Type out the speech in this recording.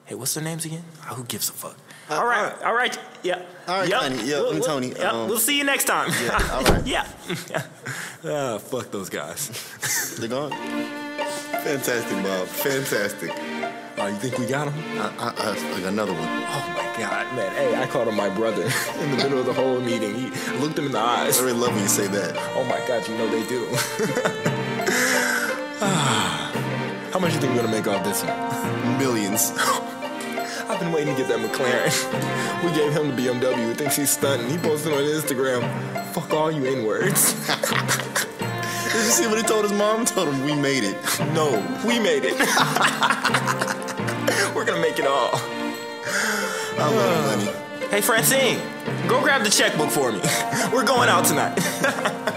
Hey, what's their names again? Who gives a fuck? All right. Yeah. All right, Tony. Yeah, I'm Tony. We'll see you next time. Yeah, all right. Yeah. Fuck those guys. They're gone. Fantastic, Bob. Fantastic. Oh, you think we got him? I got another one. Oh, my God, man. Hey, I called him my brother in the middle of the whole meeting. He looked him in the eyes. I really love when you say that. Oh, my God, you know they do. How much you think we're going to make off this one? Millions. I've been waiting to get that McLaren. We gave him the BMW. He thinks he's stunting. He posted on Instagram, fuck all you N-words. Did you see what he told his mom? He told him, we made it. No, we made it. We're going to make it all. I love money. Hey, Francine, go grab the checkbook for me. We're going out tonight.